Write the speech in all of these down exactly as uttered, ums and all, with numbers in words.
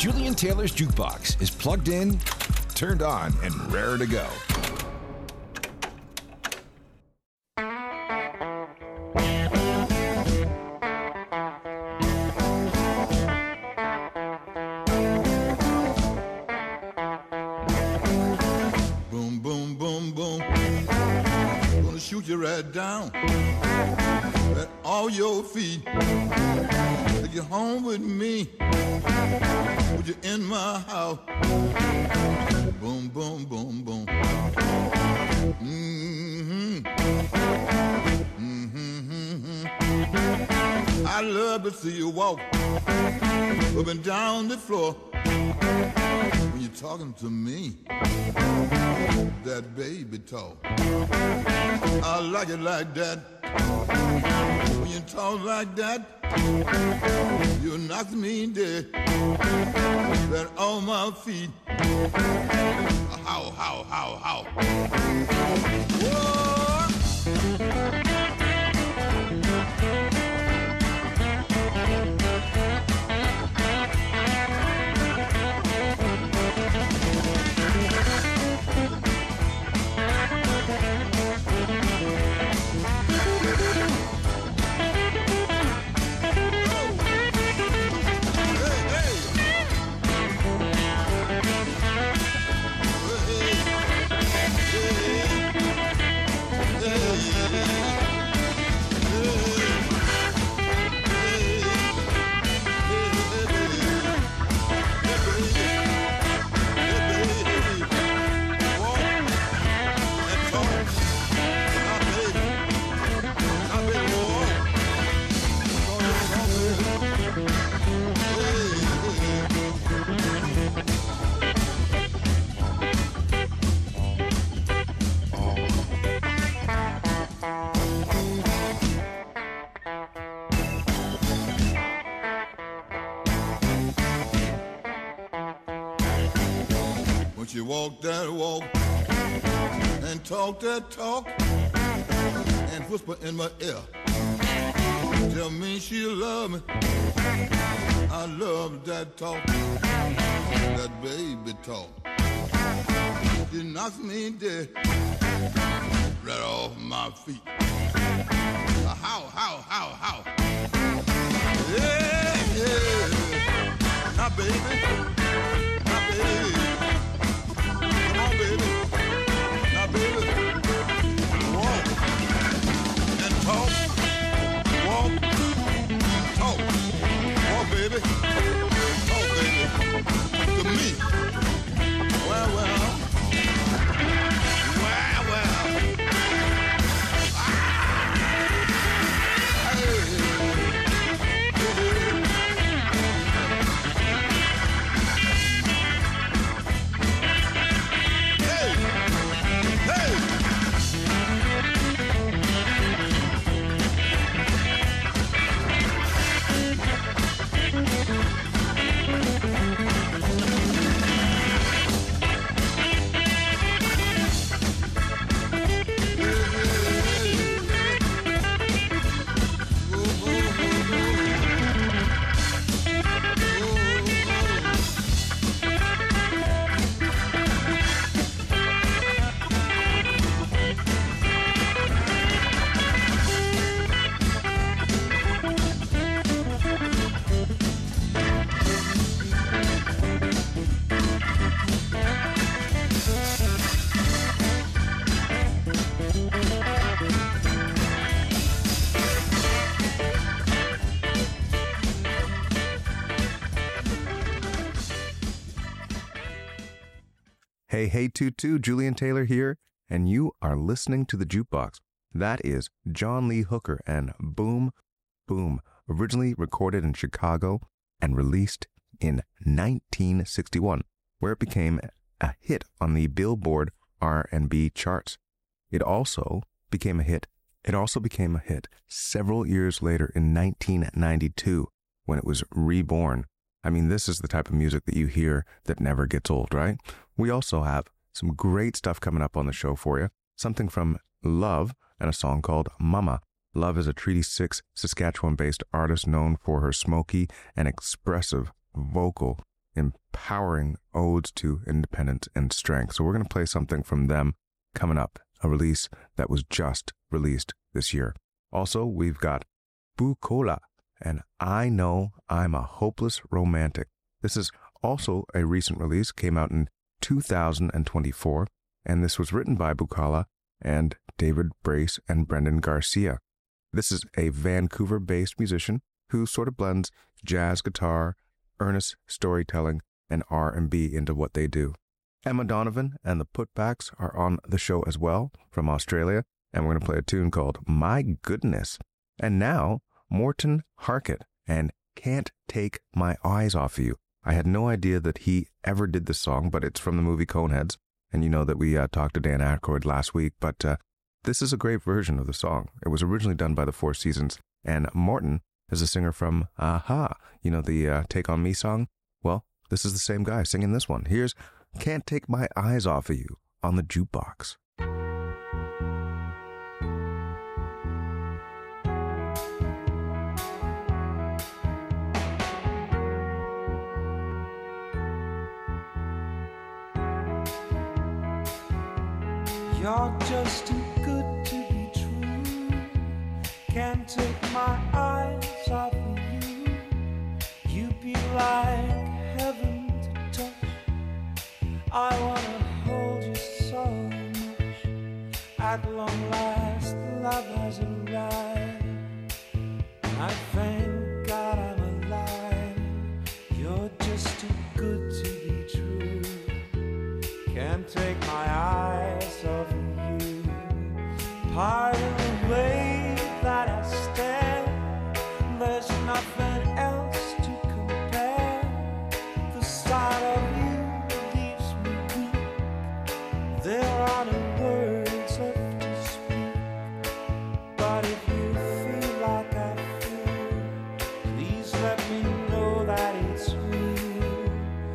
Julian Taylor's Jukebox is plugged in, turned on, and raring to go. Boom, boom, boom, boom. Gonna shoot you right down at all your feet. Take you home with me. Put you in my house. Boom, boom, boom, boom. Mm-hmm. Mm-hmm. I love to see you walk up and down the floor when you're talking to me. That baby talk, I like it like that. When you talk like that, you knock me dead. That on my feet. How, how, how, how. Whoa. She walk that walk and talk that talk and whisper in my ear. Tell me she love me. I love that talk, that baby talk. She knocks me dead right off my feet. How, how, how, how? Yeah, yeah. Now, baby, now, baby. Baby, now baby, walk and talk, walk, talk, walk baby, talk baby, to me. Well, well, well, well. Ah! Hey, hey, hey. Hey, hey, Tutu, Julian Taylor here, and you are listening to The Jukebox. That is John Lee Hooker and Boom, Boom, originally recorded in Chicago and released in nineteen sixty-one, where it became a hit on the Billboard R and B charts. It also became a hit. It also became a hit several years later in nineteen ninety-two when it was reborn. I mean, this is the type of music that you hear that never gets old, right? We also have some great stuff coming up on the show for you. Something from Love and a song called Mama. Love is a Treaty six Saskatchewan-based artist known for her smoky and expressive vocal empowering odes to independence and strength. So we're going to play something from them coming up, a release that was just released this year. Also, we've got Bukola and I Know I'm a Hopeless Romantic. This is also a recent release, came out in two thousand twenty-four, and this was written by Bukola and David Brace and Brendan Garcia. This is a Vancouver-based musician who sort of blends jazz guitar, earnest storytelling, and R and B into what they do. Emma Donovan and the Putbacks are on the show as well from Australia, and we're going to play a tune called My Goodness. And now, Morten Harket and Can't Take My Eyes Off You. I had no idea that he ever did this song, but it's from the movie Coneheads, and you know that we uh, talked to Dan Aykroyd last week, but uh, this is a great version of the song. It was originally done by the Four Seasons, and Morten is a singer from Aha, you know the uh, Take On Me song? Well, this is the same guy singing this one. Here's Can't Take My Eyes Off of You on the Jukebox. You're just too good to be true. Can't take my eyes off of you. You'd be like heaven to touch. I wanna hold you so much. At long last, love has arrived. I thank God I'm alive. You're just too good to be true. Can't take my eyes off of you. Part of the way that I stand, there's nothing else to compare. The sight of you leaves me weak. There are no words left to speak. But if you feel like I feel, please let me know that it's real.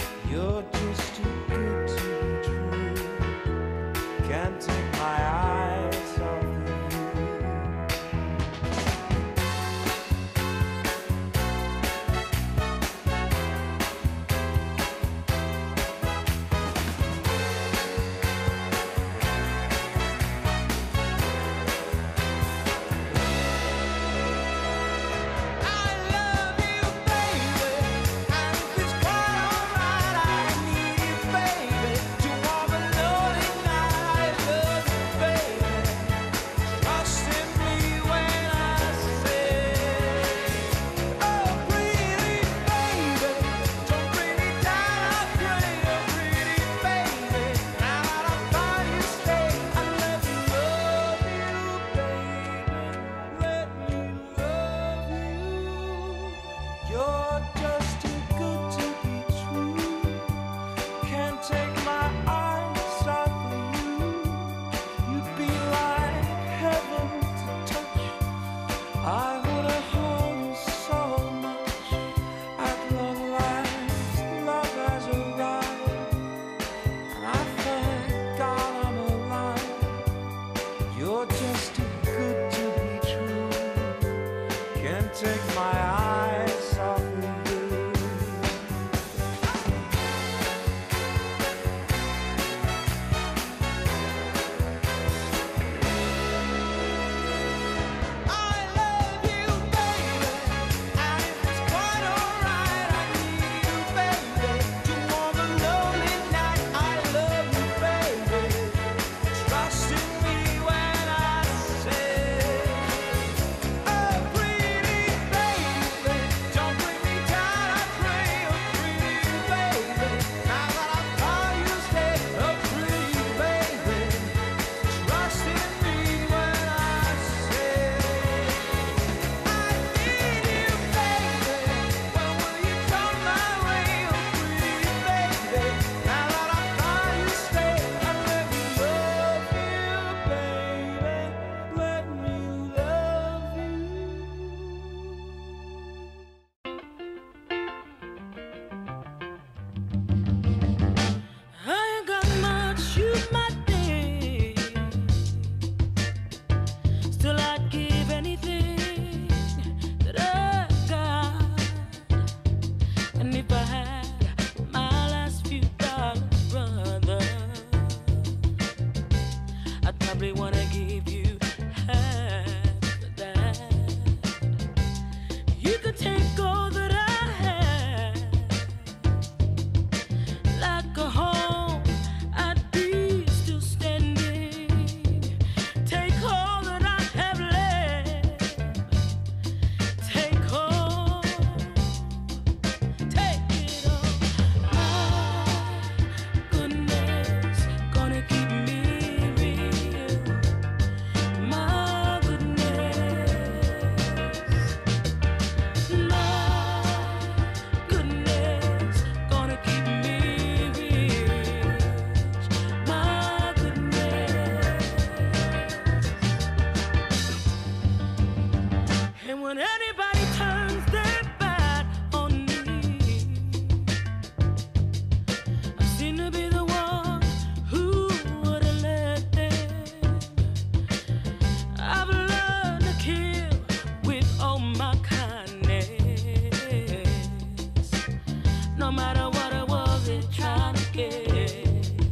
no matter what it was it trying to get.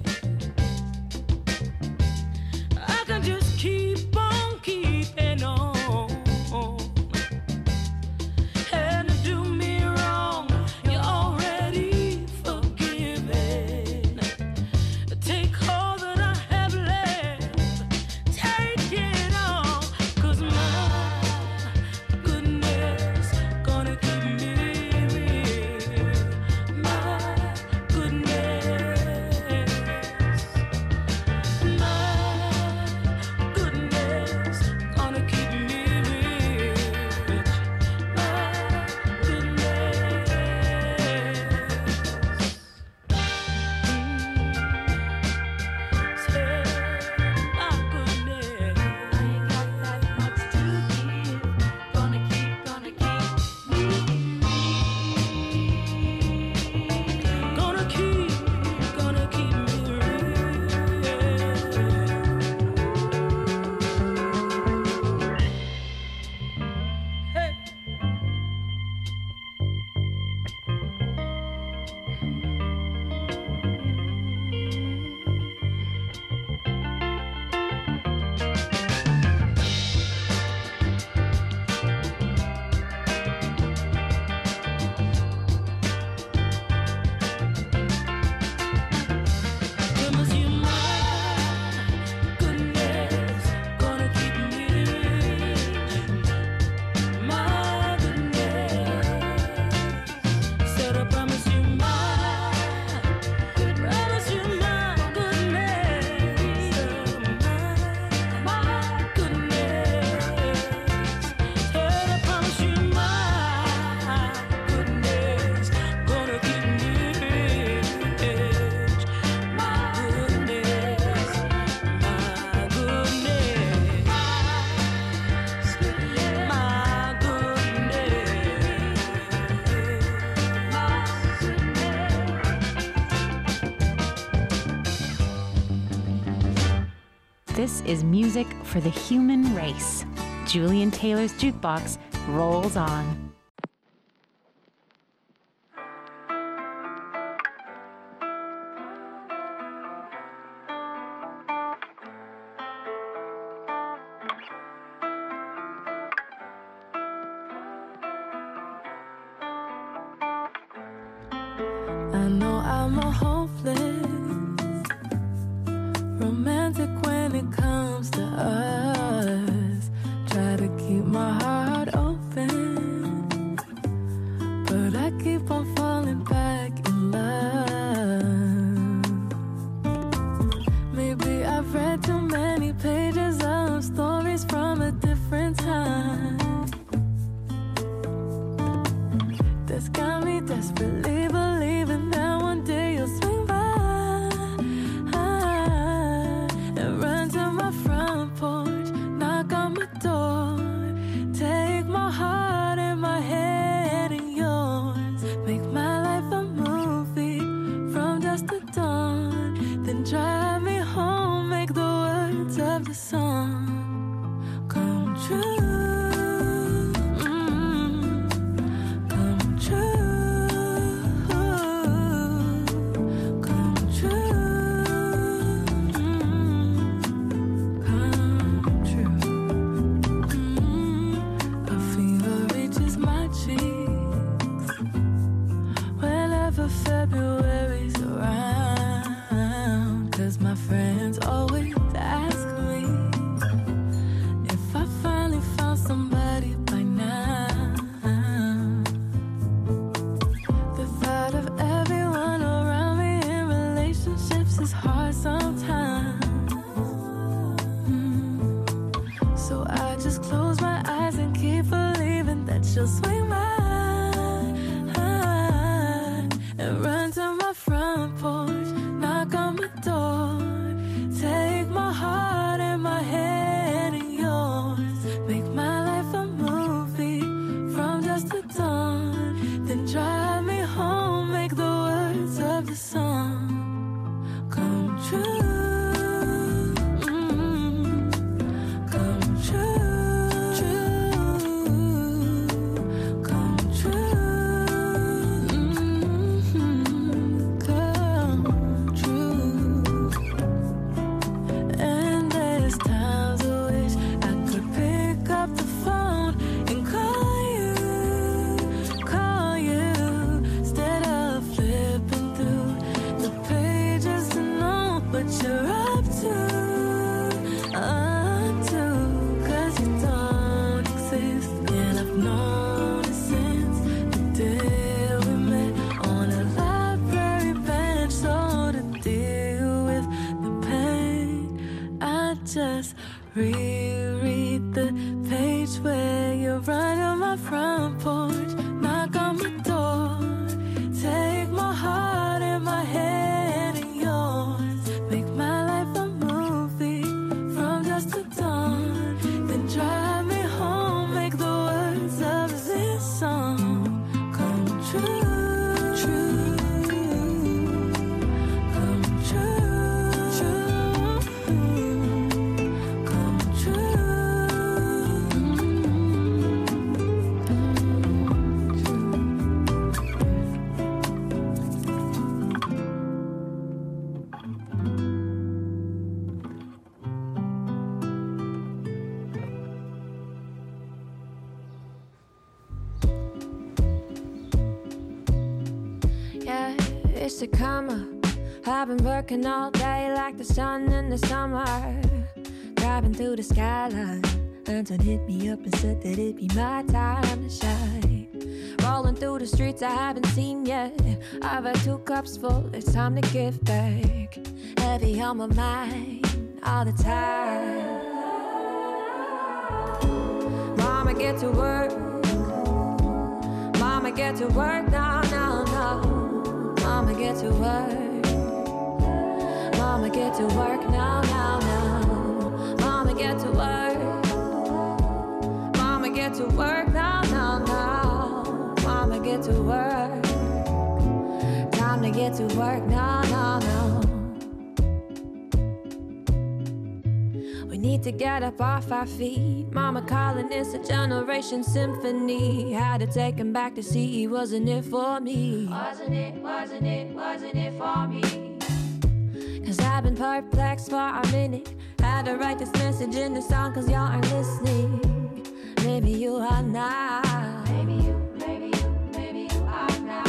I can just keep on keeping on. And to do me wrong, you're already forgiven. Take all that I have left, take it all, 'cause my goodness gonna keep me real. My goodness, my goodness gonna keep me rich. My goodness, say my goodness. I ain't got that much to give. Gonna keep, gonna keep me. Gonna keep, gonna keep me real. Hey. Promise you my goodness gonna keep me rich. My goodness, said I promise you my, promise you my goodness, my goodness, said I promise you my goodness gonna keep me rich. My goodness, my goodness, my goodness. This is music for the human race. Julian Taylor's Jukebox rolls on. I know I'm a hopeless romantic when it comes to us. Try to keep my heart open, but I keep on falling back in love. Maybe I've read too many pages of stories from a different time. That's got me desperately believing that one day you'll swing by and run to my front porch, knock on my door, take my heart and my head in yours, make my life a movie from dusk to dawn, then drive me home, make the words of the song come true. February's around, 'cause my friends always ask me if I finally found somebody by now. The thought of everyone around me in relationships is hard sometimes. Mm. So I just close my eyes and keep believing that she'll swing by and run to my front porch, knock on my door, take my heart and my head in yours, make my life a movie from dusk to dawn, then drive me home, make the words of the song come true. Mm, come true, true, come true. Mm-hmm. just reread the page where you're right on my front porch. Knock on my door, take my heart and my hand in yours. Make my life a movie from dusk to dawn. Then drive me home, make the words of this song come true. To come up. I've been working all day like the sun in the summer, driving through the skyline. Anton hit me up and said that it'd be my time to shine. Rolling through the streets I haven't seen yet. I've had two cups full, it's time to give back. Heavy on my mind all the time. Mama, get to work. Mama, get to work now, now, now. Mama, get to work. Mama, get to work now, now, now. Mama, get to work. Mama, get to work now, now, now. Mama, get to work. Time to get to work now, now, now. We need to get up off our feet. Mama calling, it's a generation symphony. Had to take him back to see, wasn't it for me? Wasn't it, wasn't it, wasn't it for me? Cause I've been perplexed for a minute. Had to write this message in the song cause y'all aren't listening. Maybe you are now. Maybe you, maybe you, maybe you are now.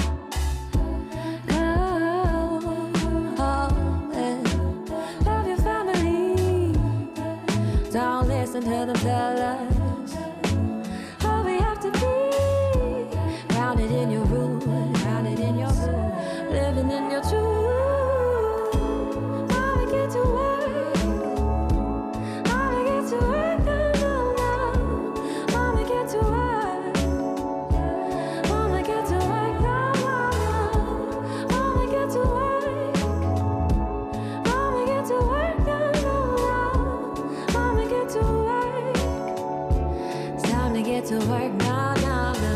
Oh, oh, yeah. Love your family. Don't listen to them tell us how we have to be. Grounded in your root, grounded in your soul, living in your truth. Mama, get to work. Mama, get to work now, now, now. Mama, get to work. Mama, get to work now, now, now. Mama, get to work. Mama, get to work now, now, now. Mama, get to work. It's time to get to work now, now, now.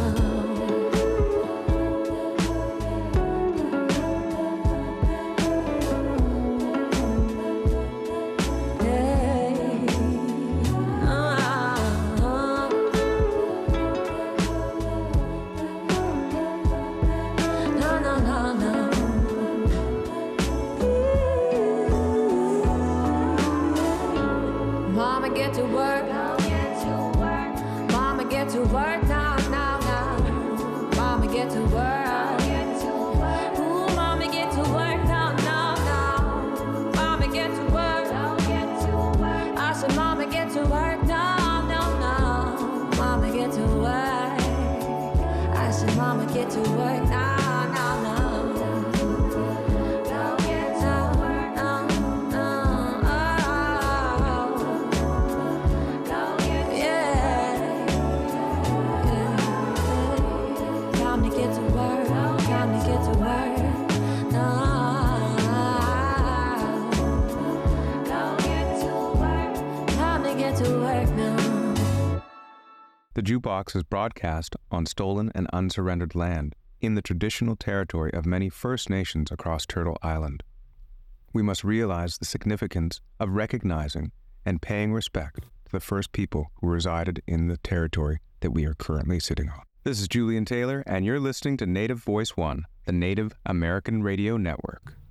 Hey. Ah, ah. No, no, no, no. Mama, get to work. Mama, get to work now, now, now. Mama, get to work. Ooh, mama, get to work now, now, now. Mama, get to work. I said, mama, get to work now, now, now. Mama, get to work. I said, mama, get to work now, now, now. Get to work now, now, yeah. Time to get to work, time to get to work now. Time to get to work now. The Jukebox is broadcast on stolen and unsurrendered land in the traditional territory of many First Nations across Turtle Island. We must realize the significance of recognizing and paying respect to the first people who resided in the territory that we are currently sitting on. This is Julian Taylor, and you're listening to Native Voice One, the Native American Radio Network.